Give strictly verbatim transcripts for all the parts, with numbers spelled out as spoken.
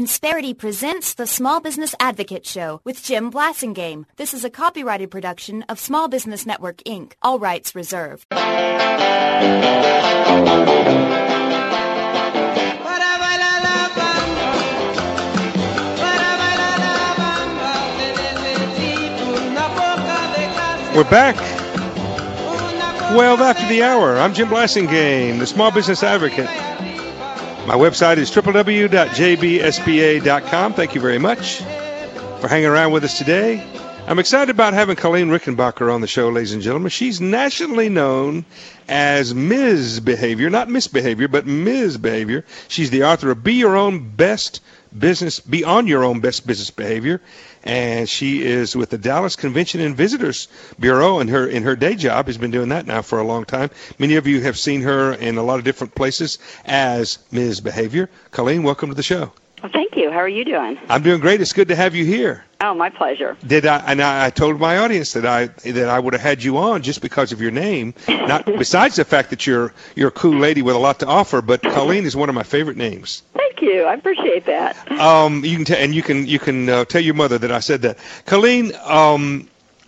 Insperity presents the Small Business Advocate Show with Jim Blasingame. This is a copyrighted production of Small Business Network, Incorporated. All rights reserved. We're back. twelve after the hour. I'm Jim Blasingame, the Small Business Advocate. My website is w w w dot j b s b a dot com. Thank you very much for hanging around with us today. I'm excited about having Colleen Rickenbacker on the show, ladies and gentlemen. She's nationally known as Miz Behavior, not Misbehavior, but Miz Behavior. She's the author of Be Your Own Best Business, Be On Your Own Best Business Behavior. And she is with the Dallas Convention and Visitors Bureau, and her in her day job has been doing that now for a long time. Many of you have seen her in a lot of different places as Miz Behavior. Colleen, welcome to the show. Well, thank you. How are you doing? I'm doing great. It's good to have you here. Oh, my pleasure. Did I? And I, I told my audience that I that I would have had you on just because of your name, not besides the fact that you're you're a cool lady with a lot to offer. But Colleen is one of my favorite names. Thank you. I appreciate that. Um, you can t- and you can you can uh, tell your mother that I said that. Colleen, um,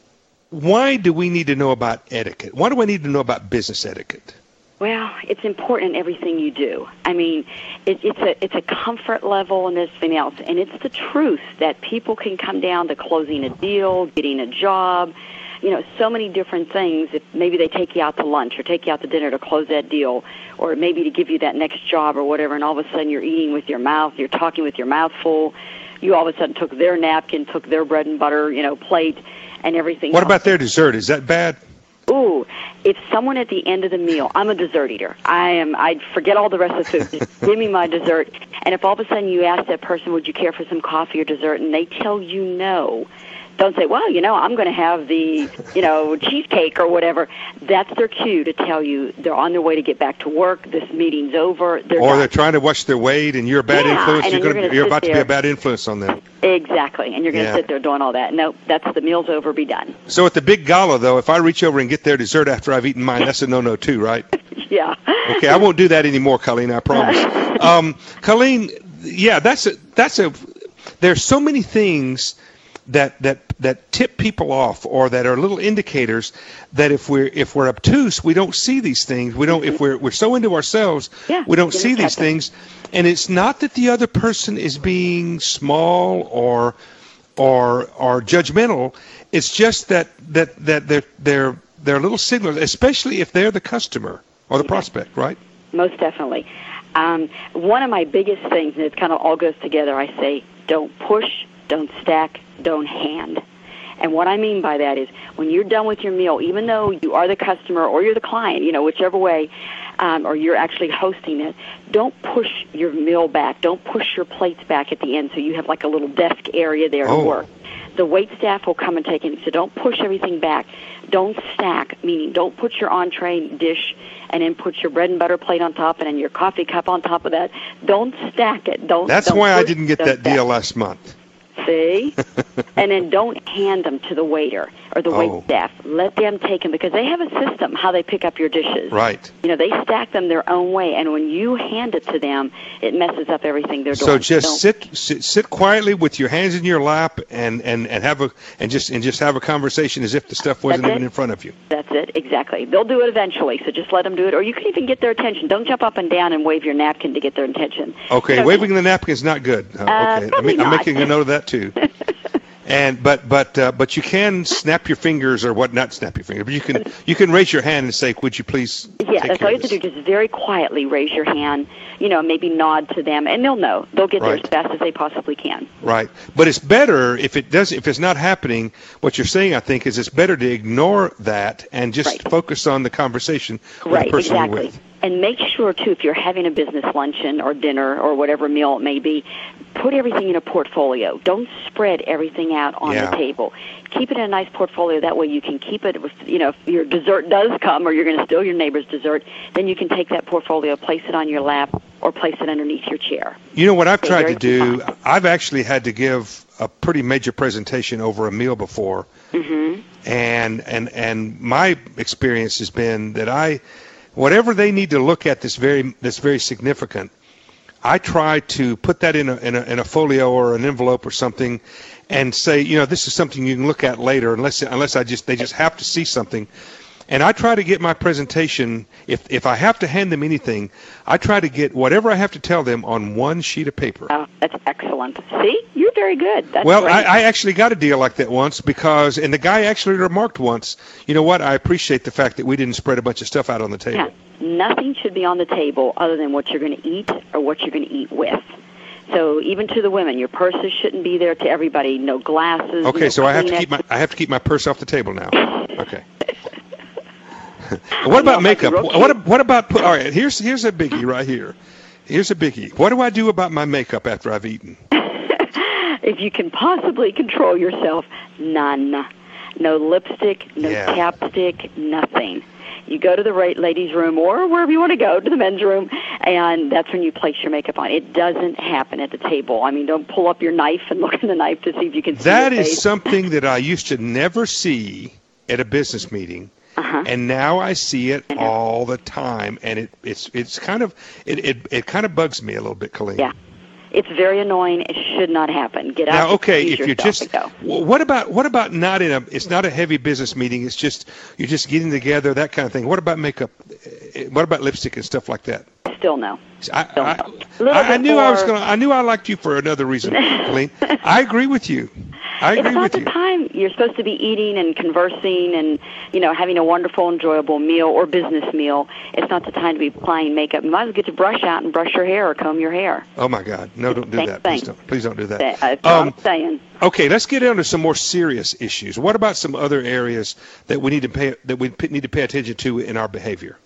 why do we need to know about etiquette? Why do I need to know about business etiquette? Well, it's important in everything you do. I mean, it, it's a it's a comfort level and everything else, and it's the truth that people can come down to closing a deal, getting a job, you know, so many different things. If maybe they take you out to lunch or take you out to dinner to close that deal, or maybe to give you that next job or whatever, and all of a sudden you're eating with your mouth, you're talking with your mouth full. You all of a sudden took their napkin, took their bread and butter, you know, plate, and everything What else. about their dessert? Is that bad? Ooh, if someone at the end of the meal, I'm a dessert eater. I am. I forget all the rest of the food. Just give me my dessert. And if all of a sudden you ask that person, would you care for some coffee or dessert, and they tell you no, don't say, well, you know, I'm going to have the, you know, cheesecake or whatever. That's their cue to tell you they're on their way to get back to work. This meeting's over. They're or not. they're trying to watch their weight, and you're a bad yeah, influence. And You're, you're, gonna, gonna you're about there. to be a bad influence on them. Exactly, and you're going to Yeah. sit there doing all that. No, that's the meal's over, be done. So at the big gala, though, if I reach over and get their dessert after I've eaten mine, that's a no-no too, right? Yeah. Okay, I won't do that anymore, Colleen, I promise. Um, Colleen, yeah, that's a, that's a, there's so many things that, that, that tip people off, or that are little indicators that if we're, if we're obtuse, we don't see these things. We don't, if we're, we're so into ourselves, Yeah, we don't give see it a these second. things. And it's not that the other person is being small or, or, or judgmental. It's just that, that, that they're, they're, they're little signals, especially if they're the customer or the prospect, right? Most definitely. Um, one of my biggest things, and it kind of all goes together, I say, don't push, don't stack, don't hand. And what I mean by that is when you're done with your meal, even though you are the customer or you're the client, you know, whichever way, um, or you're actually hosting it, don't push your meal back. Don't push your plates back at the end so you have like a little desk area there Oh. to work. The wait staff will come and take it. So don't push everything back. Don't stack, meaning don't put your entree dish and then put your bread and butter plate on top and then your coffee cup on top of that. Don't stack it. Don't. That's don't why I push, didn't get don't that stack. deal last month. See? And then don't hand them to the waiter or the Oh. wait staff. Let them take them because they have a system how they pick up your dishes. Right. You know, they stack them their own way, and when you hand it to them, it messes up everything they're doing. So just Don't- sit, sit sit quietly with your hands in your lap and, and, and have a and just and just have a conversation as if the stuff wasn't That's even it. in front of you. That's it, exactly. They'll do it eventually, so just let them do it. Or you can even get their attention. Don't jump up and down and wave your napkin to get their attention. Okay, You know, waving the napkin is not good. Uh, Uh, okay, probably I'm, I'm not. making a note of that too. And but but uh, but you can snap your fingers or what? Not snap your fingers, but you can you can raise your hand and say, "Would you please?" Yeah, take that's care all you of have to this?" do. Just very quietly raise your hand, you know, maybe nod to them, and they'll know. They'll get there Right. as fast as they possibly can. Right, but it's better if it does. If it's not happening, what you're saying, I think, is it's better to ignore that and just Right. focus on the conversation with Right, the person exactly. you're with. And make sure, too, if you're having a business luncheon or dinner or whatever meal it may be, put everything in a portfolio. Don't spread everything out on Yeah. the table. Keep it in a nice portfolio. That way you can keep it, with, you know, if your dessert does come or you're going to steal your neighbor's dessert, then you can take that portfolio, place it on your lap, or place it underneath your chair. You know what I've Stay tried very to do? confined. I've actually had to give a pretty major presentation over a meal before, Mm-hmm. and and and my experience has been that I, whatever they need to look at that's very that's very significant, I try to put that in a, in a in a folio or an envelope or something, and say, you know, this is something you can look at later, unless unless I just they just have to see something. And I try to get my presentation, if if I have to hand them anything, I try to get whatever I have to tell them on one sheet of paper. Oh, that's excellent. See, you're very good. That's well, great. I, I actually got a deal like that once because, and the guy actually remarked once, you know what, I appreciate the fact that we didn't spread a bunch of stuff out on the table. Yeah. Nothing should be on the table other than what you're going to eat or what you're going to eat with. So even to the women, your purses shouldn't be there to everybody. No glasses. Okay, no so I have to Kleenex. keep my I have to keep my purse off the table now. Okay. What about makeup? What what about put, all right? Here's here's a biggie right here. Here's a biggie. What do I do about my makeup after I've eaten? If you can possibly control yourself, none. No lipstick, no Yeah. chapstick, nothing. You go to the right ladies' room or wherever you want to go, to the men's room, and that's when you place your makeup on. It doesn't happen at the table. I mean, don't pull up your knife and look in the knife to see if you can see That your is face. something that I used to never see at a business meeting. Uh-huh. And now I see it all the time, and it it's it's kind of it, it, it kind of bugs me a little bit, Colleen. Yeah. It's very annoying. It should not happen. Get out. Now, okay, excuse if you're yourself just and go. w- what about what about not in a it's not a heavy business meeting. It's just you're just getting together, that kind of thing. What about makeup? Eh, What about lipstick and stuff like that? Still no. I, Still I, no. A little I, I bit knew I was more- gonna. I knew I liked you for another reason, Colleen. I agree with you. I agree It's not with the you. time. You're supposed to be eating and conversing and, you know, having a wonderful, enjoyable meal or business meal. It's not the time to be applying makeup. You might as well get to brush out and brush your hair or comb your hair. Oh my God! No, don't do Same that. Please thing. don't. Please don't do that. That's what Um, I'm saying. Okay, let's get into some more serious issues. What about some other areas that we need to pay that we p- need to pay attention to in our behavior?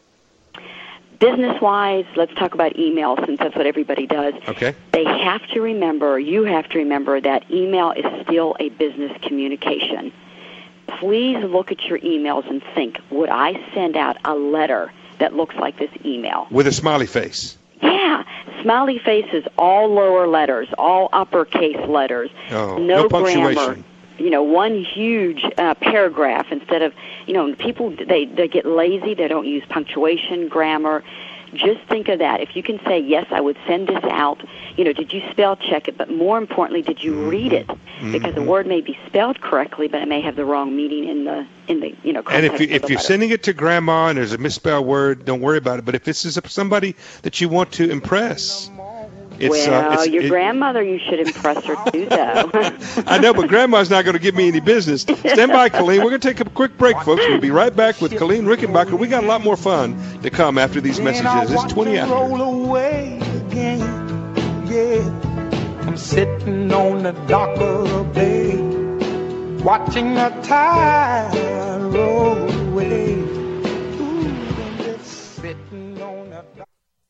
Business-wise, let's talk about email since that's what everybody does. Okay. They have to remember, you have to remember that email is still a business communication. Please look at your emails and think, would I send out a letter that looks like this email? With a smiley face. Yeah, smiley faces, all lower letters, all uppercase letters, Oh, no, no grammar. punctuation. You know, one huge uh, paragraph instead of, you know, people, they, they get lazy. They don't use punctuation, grammar. Just think of that. If you can say, yes, I would send this out, you know, did you spell check it? But more importantly, did you read it? Because the word may be spelled correctly, but it may have the wrong meaning in the, in the you know, And context if you, of the if you're letter. sending it to grandma and there's a misspelled word, don't worry about it. But if this is somebody that you want to impress, it's well, uh, it's, your it- grandmother, you should impress her too, though. I know, but grandma's not going to give me any business. Stand by, Colleen. We're going to take a quick break, folks. We'll be right back with Colleen Rickenbacker. We got a lot more fun to come after these messages. It's twenty after. Roll away again, yeah. I'm sitting on the dock of the bay, watching the tide roll away. Ooh, I'm just sitting on the dock.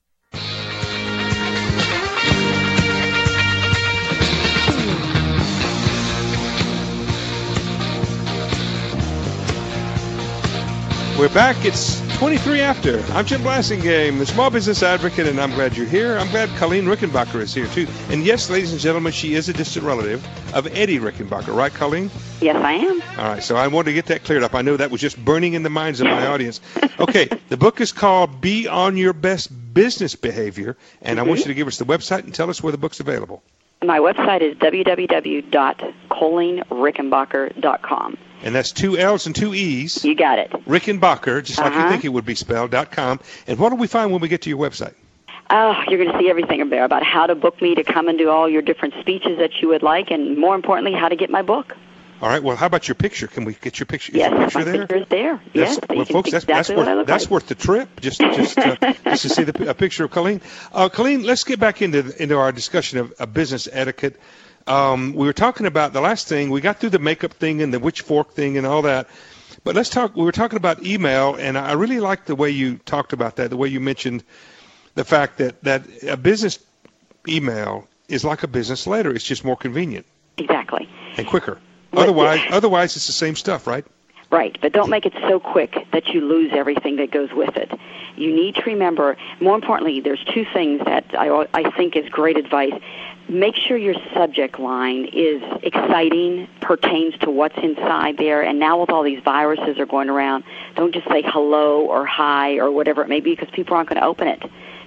We're back. It's twenty-three after. I'm Jim Blasingame, the small business advocate, and I'm glad you're here. I'm glad Colleen Rickenbacker is here, too. And yes, ladies and gentlemen, she is a distant relative of Eddie Rickenbacker. Right, Colleen? Yes, I am. All right, so I wanted to get that cleared up. I know that was just burning in the minds of my audience. Okay, the book is called Be on Your Best Business Behavior, and I want you to give us the website and tell us where the book's available. My website is w w w dot colleen rickenbacker dot com. And that's two L's and two E's. You got it. Rickenbacker, just like you Uh-huh. think it would be spelled, dot com. And what do we find when we get to your website? Oh, you're going to see everything up there about how to book me to come and do all your different speeches that you would like, and more importantly, how to get my book. All right, well, how about your picture? Can we get your picture? Is Yes, your picture my there? picture is there. Yes, That's, you well, can folks, see that's, exactly that's, what worth, I look that's like. worth the trip, just just, uh, just to see the, a picture of Colleen. Uh, Colleen, let's get back into into our discussion of, of business etiquette. Um, we were talking about the last thing. We got through the makeup thing and the witch fork thing and all that. But let's talk. We were talking about email, and I really liked the way you talked about that, the way you mentioned the fact that, that a business email is like a business letter. It's just more convenient Exactly. and quicker. But- Otherwise, otherwise it's the same stuff, right? Right, but don't make it so quick that you lose everything that goes with it. You need to remember, more importantly, there's two things that I, I think is great advice. Make sure your subject line is exciting, pertains to what's inside there, and now with all these viruses are going around, don't just say hello or hi or whatever it may be because people aren't going to open it.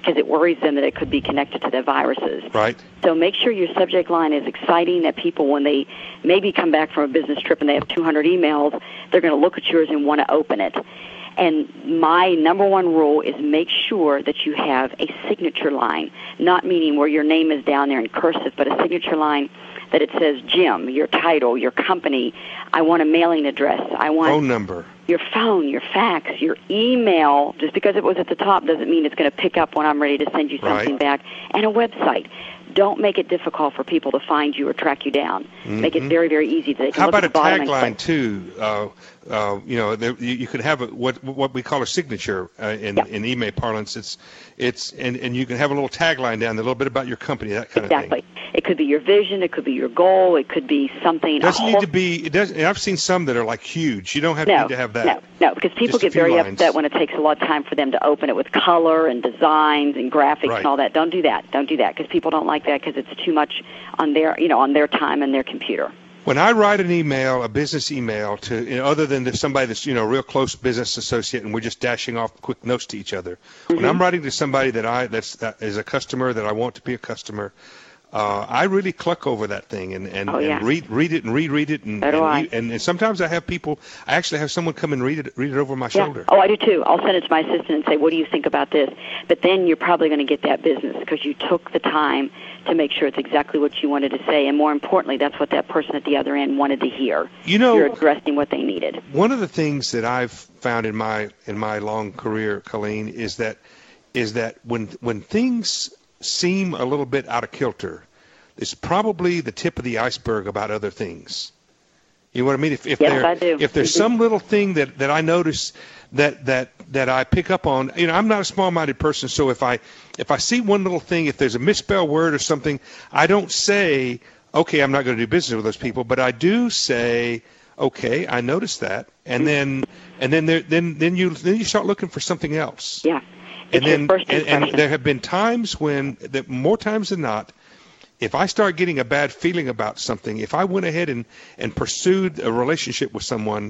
because it worries them that it could be connected to their viruses. Right. So make sure your subject line is exciting, that people, when they maybe come back from a business trip and they have two hundred emails, they're going to look at yours and want to open it. And my number one rule is make sure that you have a signature line, not meaning where your name is down there in cursive, but a signature line that it says Jim, your title, your company. I want a mailing address. I want phone number. Your phone, your fax, your email. Just because it was at the top doesn't mean it's going to pick up when I'm ready to send you something Right. back. And a website. Don't make it difficult for people to find you or track you down. Mm-hmm. Make it very, very easy. They can How look about at a the bottom and tagline click. too? Uh, uh, you know, there, you, you could have a, what what we call a signature uh, in Yep. in email parlance. It's it's and, and you can have a little tagline down there, a little bit about your company, that kind Exactly. of thing. It could be your vision. It could be your goal. It could be something. It doesn't a need whole- to be. It doesn't. I've seen some that are like huge. You don't have no, need to have that. No, no, because people Just a get few very lines. upset when it takes a lot of time for them to open it with color and designs and graphics Right. and all that. Don't do that. Don't do that because people don't like that because it's too much on their, you know, on their time and their computer. When I write an email, a business email to, you know, other than to somebody that's, you know, a real close business associate, and we're just dashing off quick notes to each other. Mm-hmm. When I'm writing to somebody that I that's that is a customer that I want to be a customer, uh, I really cluck over that thing and and, Oh, yeah. and read read it and reread it and So do I. and, and and sometimes I have people. I actually have someone come and read it read it over my Yeah. shoulder. Oh, I do too. I'll send it to my assistant and say, what do you think about this? But then you're probably going to get that business because you took the time to make sure it's exactly what you wanted to say. And more importantly, that's what that person at the other end wanted to hear. You know, You're addressing what they needed. one of the things that I've found in my in my long career, Colleen, is that is that when when things seem a little bit out of kilter, it's probably the tip of the iceberg about other things. You know what I mean? If if Yes, there I do. if there's Mhm. some little thing that, that I notice that, that that I pick up on, you know, I'm not a small-minded person, so if I if I see one little thing, if there's a misspelled word or something, I don't say, okay, I'm not going to do business with those people, but I do say, okay, I noticed that, and then and then there, then then you then you start looking for something else. Yeah. And It's your then first and, and impression. there have been times when, that more times than not, if I start getting a bad feeling about something, if I went ahead and, and pursued a relationship with someone,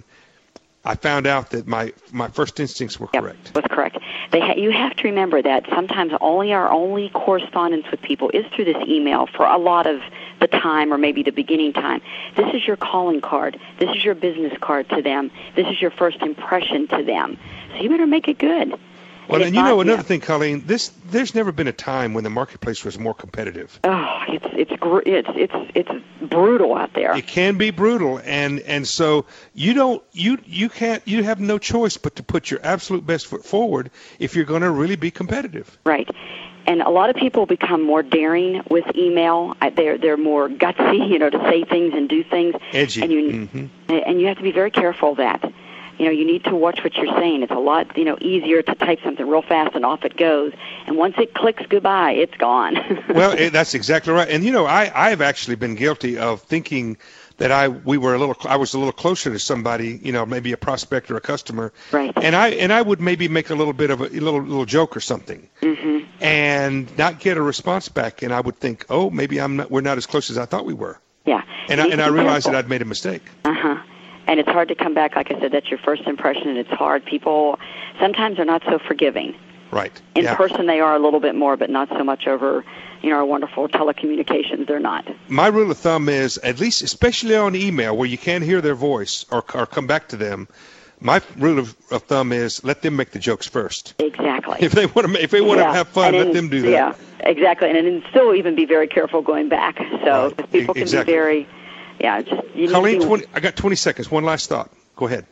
I found out that my my first instincts were Yep, correct. was correct. They ha- you have to remember that sometimes only our only correspondence with people is through this email for a lot of the time or maybe the beginning time. This is your calling card. This is your business card to them. This is your first impression to them. So you better make it good. Well, if and you not, know another yeah. thing, Colleen, this there's never been a time when the marketplace was more competitive. Oh, it's it's gr- it's it's it's brutal out there. It can be brutal, and and so you don't you you can't you have no choice but to put your absolute best foot forward if you're going to really be competitive. Right. And a lot of people become more daring with email. I- They're they're more gutsy, you know, to say things and do things. Edgy. And you Mhm. and you have to be very careful of that. You know, you need to watch what you're saying. It's a lot, you know, easier to type something real fast and off it goes. And once it clicks goodbye, it's gone. Well, eh, that's exactly right. And you know, I I've actually been guilty of thinking that I we were a little I was a little closer to somebody, you know, maybe a prospect or a customer. Right. And I and I would maybe make a little bit of a, a little little joke or something. Mhm. And not get a response back, and I would think, "Oh, maybe I'm not we're not as close as I thought we were." Yeah. And You I need and to I be realized that careful. I'd made a mistake. Uh-huh. And it's hard to come back. Like I said, that's your first impression, and it's hard. People sometimes are not so forgiving. Right. In yeah. person, they are a little bit more, but not so much over, you know, our wonderful telecommunications. They're not. My rule of thumb is, at least, especially on email where you can't hear their voice or, or come back to them, my rule of, of thumb is let them make the jokes first. Exactly. If they want to, if they want Yeah. to have fun, And let then- them do that. Yeah, exactly. And then still even be very careful going back. So Right. people can Exactly. be very, yeah, just you Colleen, need to be, twenty, I got twenty seconds. One last thought. Go ahead.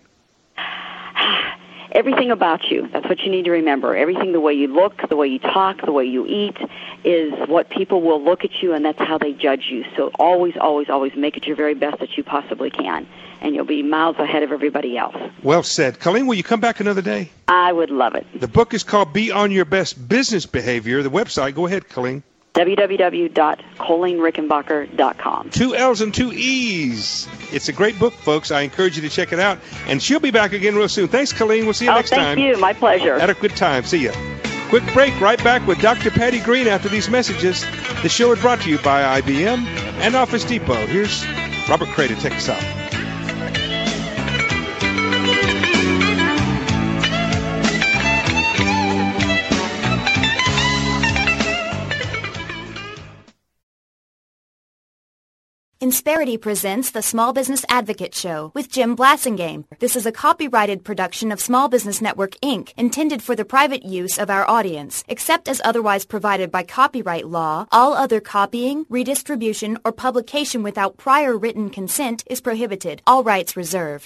everything about you. That's what you need to remember. Everything, the way you look, the way you talk, the way you eat, is what people will look at you, and that's how they judge you. So always, always, always make it your very best that you possibly can, and you'll be miles ahead of everybody else. Well said. Colleen, will you come back another day? I would love it. The book is called Be on Your Best Business Behavior. The website, go ahead, Colleen. w w w dot colleen rickenbacher dot com. Two L's and two E's. It's a great book, folks. I encourage you to check it out. And she'll be back again real soon. Thanks, Colleen. We'll see you Oh, next thank time. you. My pleasure. Had a good time. See ya. Quick break. Right back with Doctor Patty Green after these messages. The show is brought to you by I B M and Office Depot. Here's Robert Cray to take us out. Insperity presents the Small Business Advocate Show with Jim Blasingame. This is a copyrighted production of Small Business Network, Incorporated, intended for the private use of our audience. Except as otherwise provided by copyright law, all other copying, redistribution, or publication without prior written consent is prohibited. All rights reserved.